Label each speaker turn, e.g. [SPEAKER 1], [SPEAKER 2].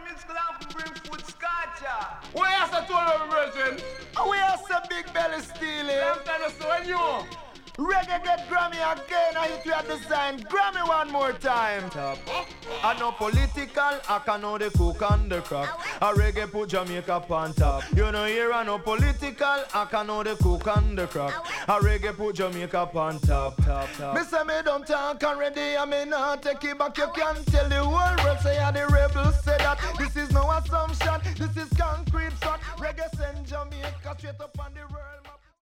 [SPEAKER 1] mix club bring food scotcha.
[SPEAKER 2] Where you say to our virgin?
[SPEAKER 1] We are some big belly stealing.
[SPEAKER 2] Long time to see when you.
[SPEAKER 1] Reggae get Grammy again, I hit you at the sign. Grammy one more time. I know political, I can know the cook and the crack. A reggae put Jamaica on top. You know here I know political, I can know the cook and the crack. A reggae put Jamaica on top. Me say me don't talk already, I may not take it back. You can tell the whole world say the rebels say that. This is no assumption, this is concrete fact. Reggae send Jamaica straight up on the world.